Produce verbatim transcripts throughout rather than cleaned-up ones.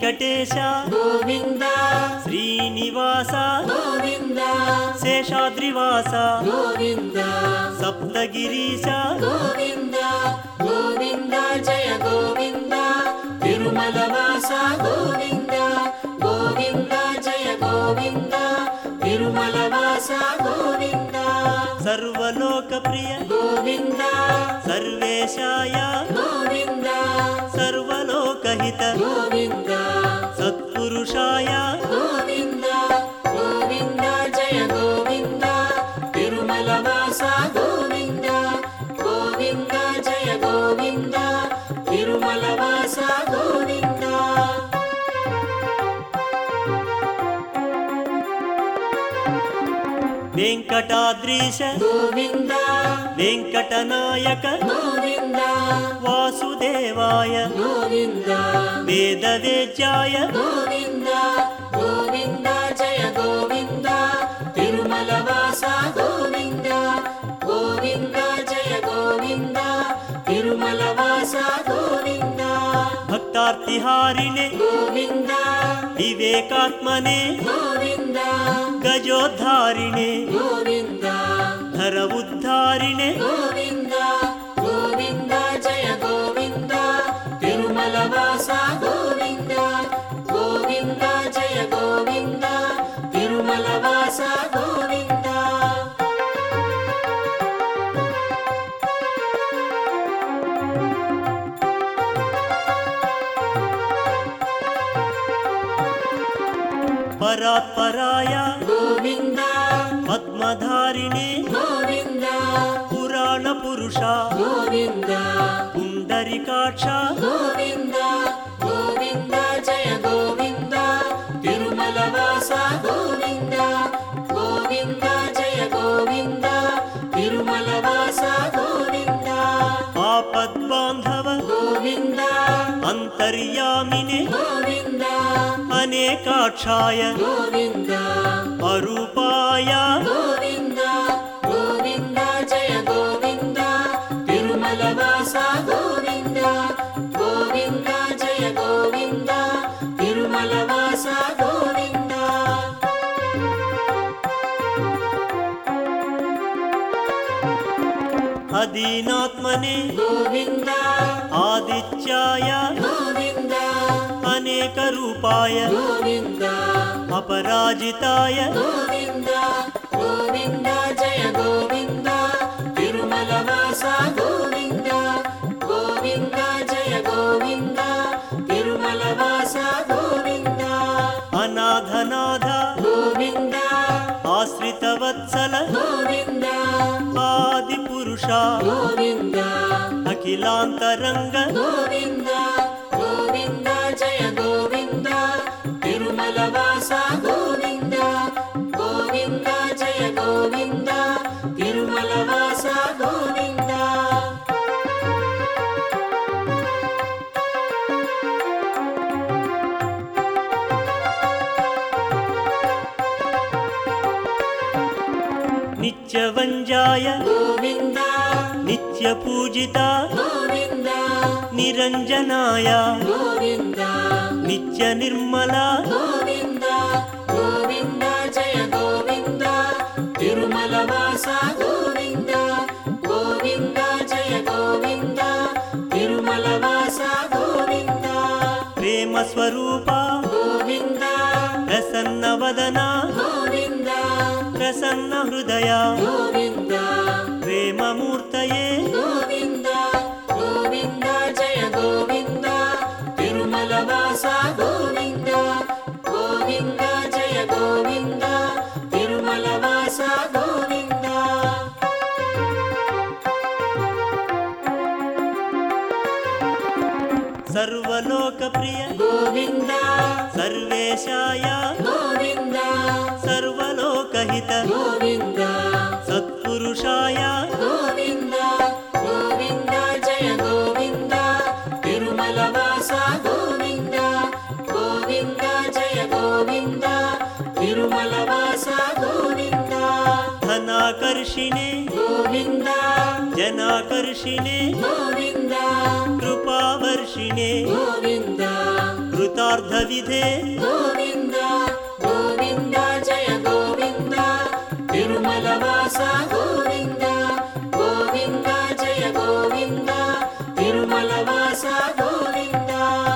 వెంకటేశ గోవింద శ్రీనివాస గోవింద శేషాద్రివాస గోవింద సప్తగిరీశ గోవింద గోవింద జయ గోవింద తిరుమల వాస గోవింద గోవింద జయ గోవింద తిరుమల వాస గోవింద సర్వలోక ప్రియ గోవింద సర్వేశాయ గోవింద సర్వలోకహిత గోవింద సత్పురుషాయ గోవింద గోవింద జయ గోవింద తిరుమల వాస గోవింద గోవింద జయ గోవింద తిరుమల వాస గోవింద వెంకటాద్రీశ గోవింద వెంకటనాయక గోవింద వాసుదేవాయ గోవింద వేదవేద్యాయ గోవింద గోవింద జయ గోవింద తిరుమల వాస గోవింద గోవింద జయ గోవింద తిరుమల వాస గోవింద భక్తార్తిహారిణే గోవింద వివేకాత్మనే గోవింద గజోద్ధారిణే గోవింద ధర ఉద్ధారిణే గోవింద గోవింద జయ గోవింద తిరుమల వాస గోవింద గోవింద జయ గోవింద తిరుమల వాస గోవింద పరాత్పరాయ గోవింద పద్మధారిణే గోవింద పురాణ పురుష గోవింద పుండరికాక్ష గోవింద గోవింద జయ గోవింద తిరుమల వాస గోవింద గోవింద జయ గోవింద తిరుమల వాస గోవింద ఆపద్బాంధవ గోవింద అంతర్యామినే గోవింద అనేకాక్షాయ గోవింద అరూపాయ గోవింద గోవింద జయ గోవింద తిరుమల వాస గోవింద గోవింద జయ గోవింద తిరుమల వాస గోవింద అదీనాత్మనే గోవింద ఆదిత్యాయ గోవింద అనేక రూపాయ గోవింద అపరాజితాయ గోవింద గోవింద జయ గోవింద తిరుమల వాస గోవింద గోవింద జయ గోవింద తిరుమల వాస గోవింద అనాథనాథ గోవింద ఆశ్రితవత్సల గోవింద ఆది పురుష గోవింద అఖిలాంతరంగ గోవింద గోవింద జయ గోవింద తిరుమల వాస గోవింద గోవింద జయ గోవింద తిరుమల వాస గోవింద నిత్యవంజాయ గోవింద నిత్య పూజిత గోవింద నిరంజనాయ గోవింద నిత్య నిర్మల గోవింద గోవింద జయ గోవింద తిరుమల వాస గోవింద గోవింద జయ గోవింద తిరుమల వాస గోవింద ప్రేమ స్వరూప గోవింద ప్రసన్న వదన గోవింద ప్రసన్న హృదయ గోవింద ప్రేమమూర్తయే గోవింద గోవింద జయ గోవింద తిరుమల వాస గోవింద గోవింద జయ గోవింద తిరుమల వాస గోవింద సర్వలోక ప్రియ గోవింద సర్వేశాయ గోవింద సర్వలోకహిత గోవింద సత్పురుషాయ గోవింద గోవింద జయ గోవింద తిరుమల వాస గోవింద గోవింద జయ గోవింద తిరుమల వాస గోవింద ధనాకర్షిణే గోవింద జనాకర్షిణే గోవింద కృపావర్షిణే గోవింద కృతార్థ విధే గోవింద గోవింద జయ గోవింద తిరుమల వాస గోవింద గోవింద జయ గోవింద తిరుమల వాస గోవింద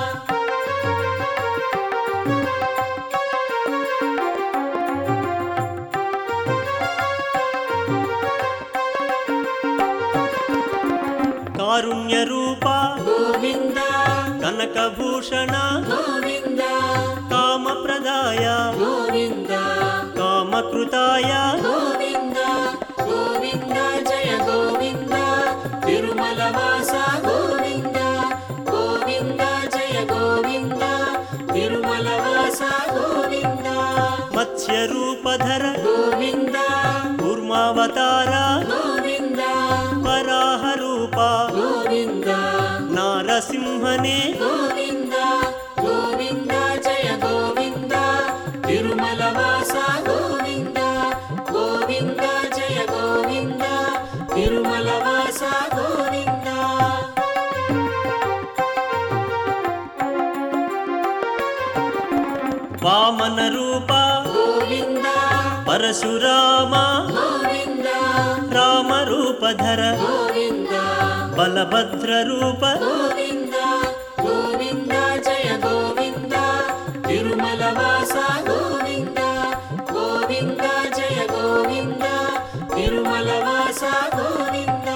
కారుణ్య రూప గోవింద కనకభూషణ గోవింద కామప్రదాయ గోవింద కామకృతాయ గోవింద గోవింద జయ గోవింద తిరుమల వాస గోవింద గోవింద జయ గోవింద తిరుమల వాస గోవింద మత్స్య రూపధర గోవింద కూర్మావతార గోవింద వరాహ రూప గోవింద నారసింహనే గోవింద గోవింద జయ గోవింద తిరుమల వాస గోవింద గోవింద జయ గోవింద తిరుమల వాస గోవింద వామన రూప గోవింద పరశురామ గోవింద రామ రూపధర గోవింద బలభద్ర రూప గోవింద గోవింద జయ గోవింద తిరుమల వాస గోవింద గోవింద జయ గోవింద తిరుమల వాస గోవింద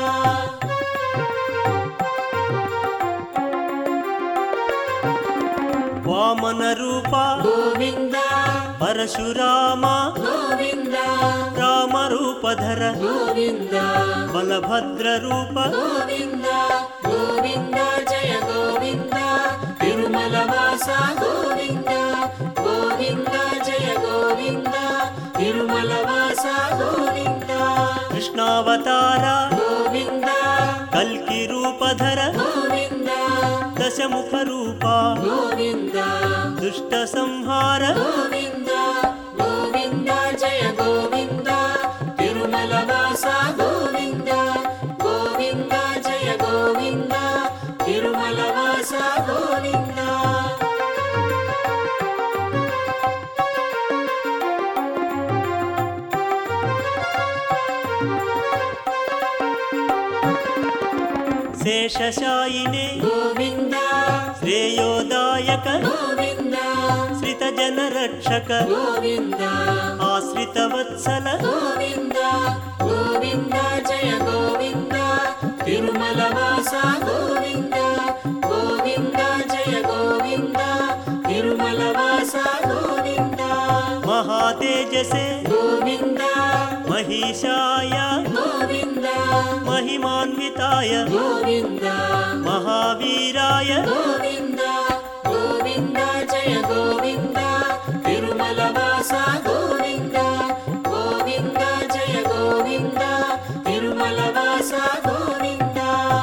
వామన రూప గోవింద పరశురామ గోవింద రామ రూపధర గోవింద బలభద్ర రూప గోవింద గోవింద జయ గోవింద తిరుమల వాస గోవింద గోవింద జయ గోవింద తిరుమల వాస గోవింద కృష్ణావతార గోవింద కల్కి రూపధర గోవింద దశముఖ రూప గోవింద దుష్ట సంహార గోవింద గోవింద జయ గోవింద తిరుమల వాస గోవింద గోవింద జయ గోవింద తిరుమల వాస గోవింద శేషశాయినే గోవింద శ్రేయోదాయక గోవింద శ్రితజన రక్షక గోవింద ఆశ్రిత వత్సల గోవింద గోవింద జయ గోవింద తిరుమల వాస గోవింద గోవింద జయ గోవింద తిరుమల వాస గోవింద మహాతేజసే గోవింద మహిషాయ గోవింద మహిమాన్వితాయ గోవింద మహావీరాయ గోవింద గోవింద జయ గోవింద తిరుమల వాస గోవింద గోవింద జయ గోవింద తిరుమల వాస గోవింద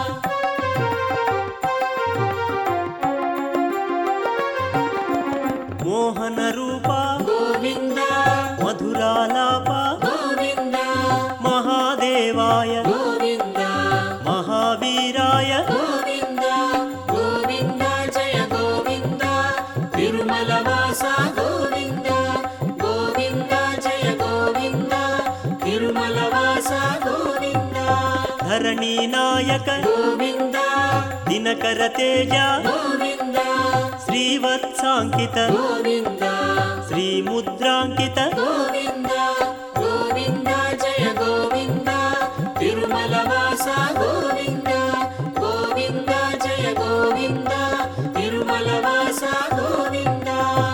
మోహన రూప గోవింద మధురాలాప గోవింద మహాదేవాయ గోవింద మహావీరాయ గోవింద గోవింద జయ గోవింద తిరుమల వాస గోవింద గోవింద జయ గోవింద తిరుమల వాస గోవింద ధరణీ నాయక గోవింద దినకర తేజ గోవింద శ్రీవత్సాంకిత గోవింద శ్రీముద్రాంకిత గోవింద గోవింద జయ గోవింద తిరుమల వాస గోవింద గోవింద జయ గోవింద తిరుమల వాస గోవింద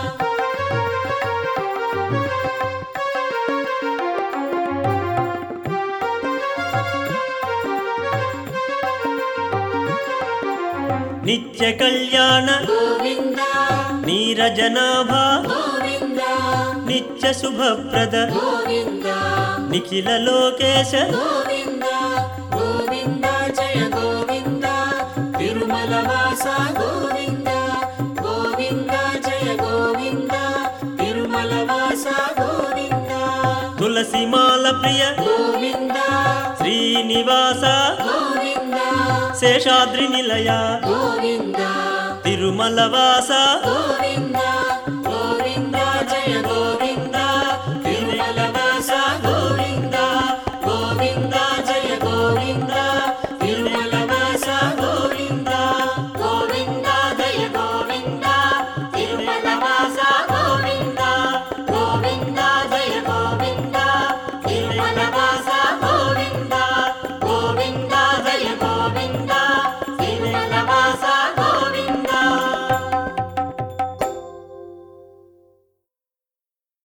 నిత్య కళ్యాణ గోవింద నీరజనాభ గోవింద నిత్య శుభప్రద గోవింద నిఖిల లోకేశ గోవింద గోవింద జయ గోవింద తిరుమల వాస గోవింద గోవింద జయ గోవింద తిరుమల వాస గోవింద తులసిమాల ప్రియ గోవింద శ్రీనివాస గోవింద శేషాద్రి నిలయ గోవింద తిరుమల వాస గోవింద